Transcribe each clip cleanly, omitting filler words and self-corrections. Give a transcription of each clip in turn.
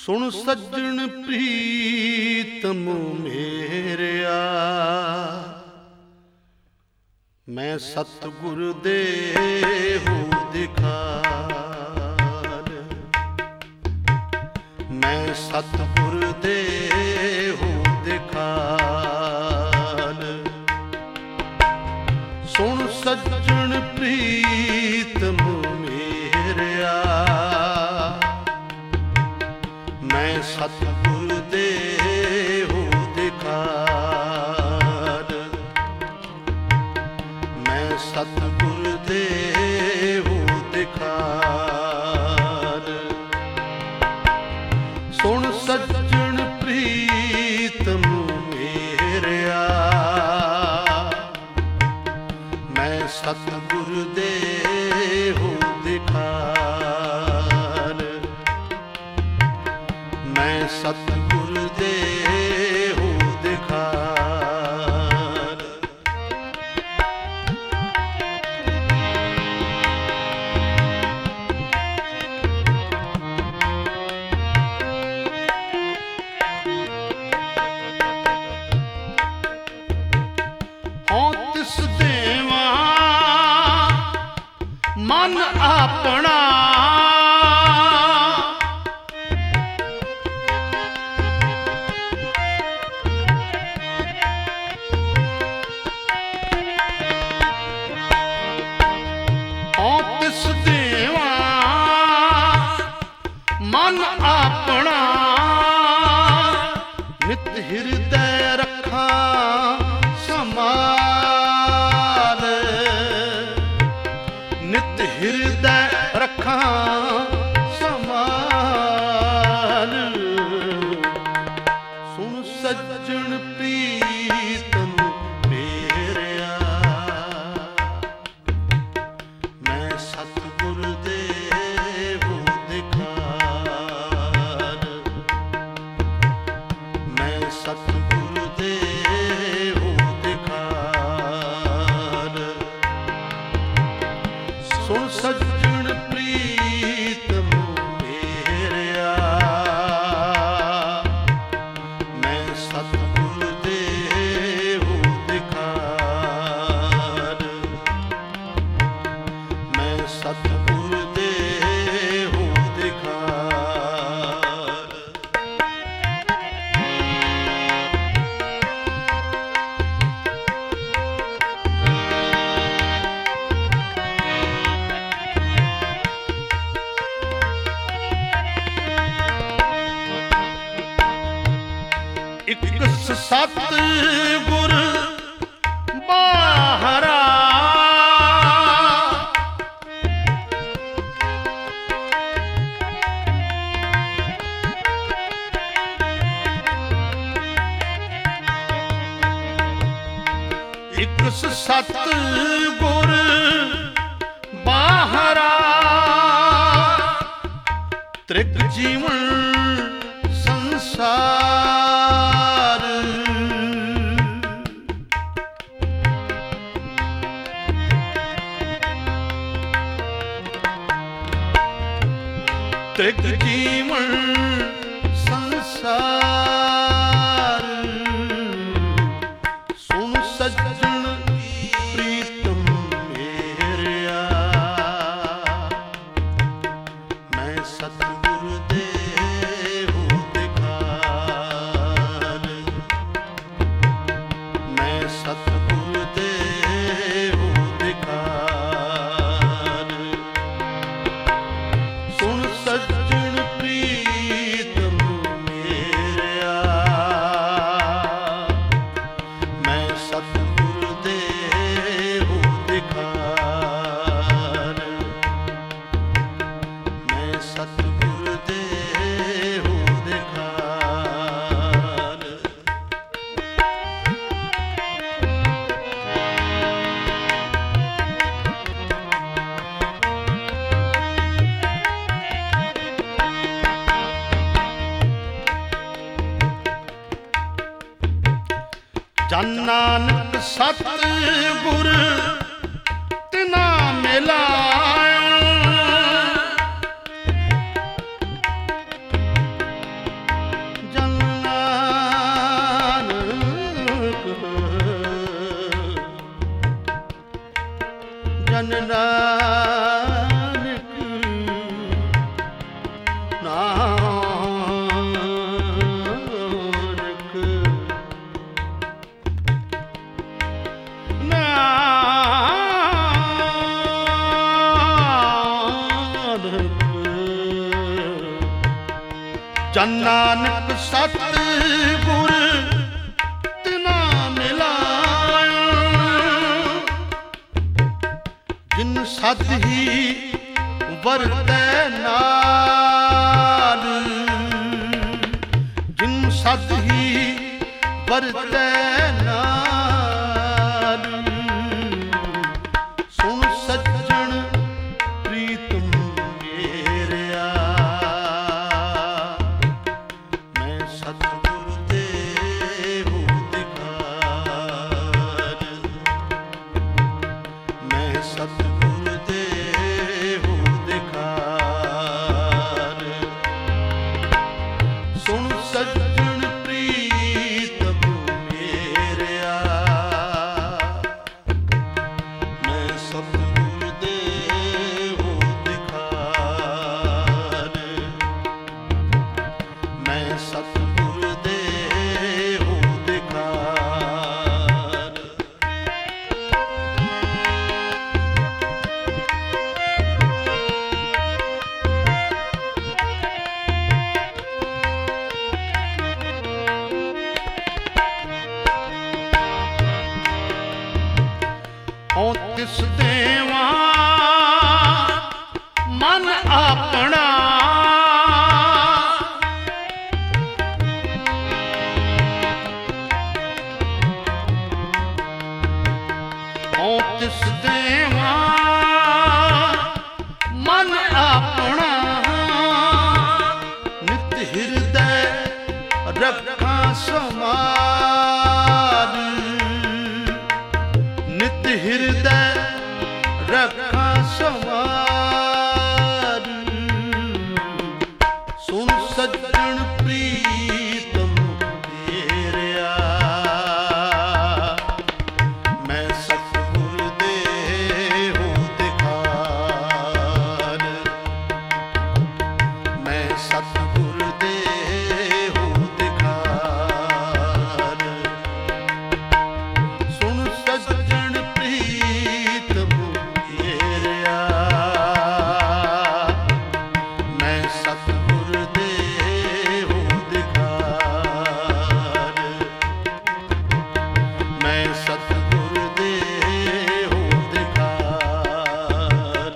ਸੁਣ ਸੱਜਣ ਪ੍ਰੀਤਮ ਮੇਰਿਆ, ਮੈਂ ਸਤਿਗੁਰ ਦੇਹੁ ਦਿਖਾਲ, ਮੈਂ ਸਤਿਗੁਰ ਦੇਹੁ ਦਿਖਾਲ। ਸੁਣ ਸੱਜਣ ਪ੍ਰੀਤਮ ਮੇਰਿਆ, ਮੈਂ ਸਤਿਗੁਰ ਦੇਹੁ ਦਿਖਾਲ, ਮੈਂ ਸਤਿਗੁਰ ਦੇਹੁ ਦਿਖਾਲ। ਸੁਣ ਸੱਜਣ ਪ੍ਰੀਤਮ ਮੇਰਿਆ, ਮੈਂ ਸਤਿਗੁਰ ਦੇਹੁ ਦਿਖਾਲ, ਮੈਂ ਸਤਿਗੁਰ ਦੇਹੁ ਦਿਖਾਲ। ਹਉ ਤਿਸ ਦੇਵਾ ਮਨ ਆਪਣਾ, ਹਉ ਤਿਸ ਦੇਵਾ ਮਨ ਆਪਣਾ। ਨਿਤ ਹਿਰਦੈ ਰੱਖਾਂ ਸਮਾਲ, ਨਿਤ ਹਿਰਦੈ ਰੱਖਾਂ ਸਮਾਲ। ਸੁਣ ਸੱਜਣ ਪ੍ਰੀਤਮ ਮੇਰਿਆ, ਮੈਂ ਸਤਿਗੁਰ ਦੇਹੁ ਦਿਖਾਲ, ਮੈਂ ਸਤਿਗੁਰ ਦੇਹੁ ਦਿਖਾਲ। ਸੁਣ ਸੱਜਣ ਪ੍ਰੀਤਮ ਮੇਰਿਆ, ਮੈਂ ਸਤਿਗੁਰ ਦੇਹੁ ਦਿਖਾਲ, ਮੈਂ ਸਤਿਗੁਰ ਦੇਹੁ ਦਿਖਾਲ। ਇਕ ਸਤਿਗੁਰ ਬਾਹਰਾ, ਇਕ ਸਤਿਗੁਰ ਬਾਹਰਾ। ਤ੍ਰਿਗ ਜੀਵਨ ਸੰਸਾਰ, ਤ੍ਰਿਗ ਜੀਵਨ ਸੰਸਾਰ। ਸੁਣ ਸੱਜਣ ਪ੍ਰੀਤਮ ਮੇਰਿਆ, ਮੈਂ ਸਤਿਗੁਰ ਦੇਹੁ ਦਿਖਾਲ, ਮੈਂ ਸਤਿਗੁਰ ਦੇਹੁ ਦਿਖਾਲ। ਸੁਣ ਸੱਜਣ ਪ੍ਰੀਤਮ ਮੇਰਿਆ, ਮੈਂ ਸਤਿਗੁਰ ਦੇਹੁ ਦਿਖਾਲ, ਮੈਂ ਸਤਿਗੁਰ ਦੇਹੁ ਦਿਖਾਲ। ਜਨ ਨਾਨਕ ਸਤਿਗੁਰ ਤਿਨਾ ਮਿਲਾਇਆ, ਜਨ ਨਾਨਕ ਸਤਿਗੁਰ ਤਿਨਾ ਮਿਲਾਇਆ, ਜਿਨ ਸਦ ਹੀ ਵਰਤੈ ਨਾਲ, ਜਿਨ ਸਦ ਹੀ ਵਰਤੈ ਨਾਲ। ਸੁਣ ਸੱਜਣ ਪ੍ਰੀਤਮ ਮੇਰਿਆ, ਮੈਂ ਸਤਿਗੁਰ ਦੇਹੁ ਦਿਖਾਰ, ਮੈਂ ਸਤਿਗੁਰ ਦੇਹੁ ਦਿਖਾਰ। ਸੁਣ ਸੱਜਣ ਪ੍ਰੀਤਮ ਮੇਰਿਆ, ਮੈਂ ਸਤਿਗੁਰ ਦੇਹੁ ਦਿਖਾਰ, ਮੈਂ ਸਤਿਗੁਰ ਦੇਹੁ ਦਿਖਾਰ। ਹਉ ਤਿਸ ਦੇਵਾ ਮਨ ਆਪਣਾ, ਹਉ ਤਿਸ ਦੇਵਾ ਮਨ ਆਪਣਾ, ਨਿਤ ਹਿਰਦੈ ਰੱਖਾਂ ਸਮਾਰ, ਨਿਤ ਹਿਰਦੈ ਰੱਖਾਂ ਸਮਾਰ। ਸੁਣ ਸੱਜਣ ਪ੍ਰੀਤਮ ਮੇਰਿਆ, ਮੈਂ ਸਤਿਗੁਰ ਦੇਹੁ ਦਿਖਾਰ, ਮੈਂ ਸਤਿਗੁਰ ਦੇਹੁ ਦਿਖਾਰ। ਸੁਣ ਸੱਜਣ ਪ੍ਰੀਤਮ ਮੇਰਿਆ, ਮੈਂ ਸਤਿਗੁਰ ਦੇਹੁ ਦਿਖਾਰ, ਮੈਂ ਸਤਿਗੁਰ ਦੇਹੁ ਦਿਖਾਰ।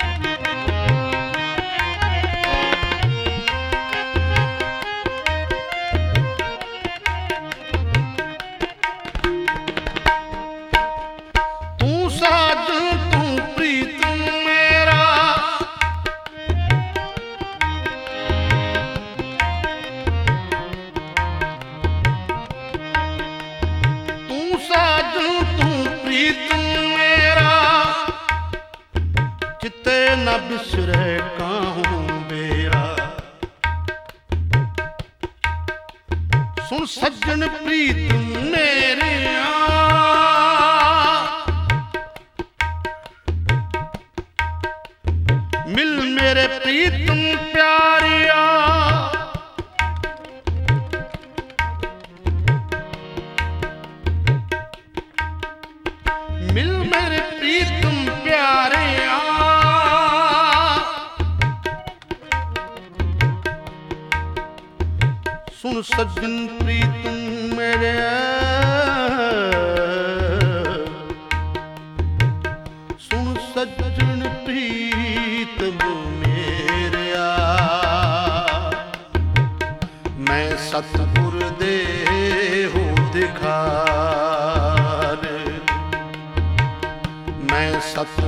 ਤੂੰ ਸਾਜਨ ਤੂੰ ਪ੍ਰੀਤਮ ਮੇਰਾ, ਤੂੰ ਸਾਜਨ ਤੂੰ ਪ੍ਰੀਤਮ ਮੇਰਾ, ਚਿੱਤੇ ਨ ਬਿਸਰੈ ਕਾਹੂ ਮੇਰਾ। ਸੁਣ ਸੱਜਣ ਪ੍ਰੀਤਮ ਮੇਰਿਆ, ਮਿਲ ਮੇਰੇ ਪ੍ਰੀਤਮ ਪਿਆਰਿਆ, ਮਿਲ ਮੇਰੇ ਪ੍ਰੀਤਮ ਪਿਆਰਿਆ। ਸੁਣ ਸੱਜਣ ਪ੍ਰੀਤਮ ਮੇਰਿਆ, ਸੁਣ ਸੱਜਣ ਪ੍ਰੀਤਮ ਮੇਰਿਆ, ਮੈਂ ਸਤਿਗੁਰ ਦੇਹੁ ਦਿਖਾਰ, ਮੈਂ ਸਤਿਗੁਰ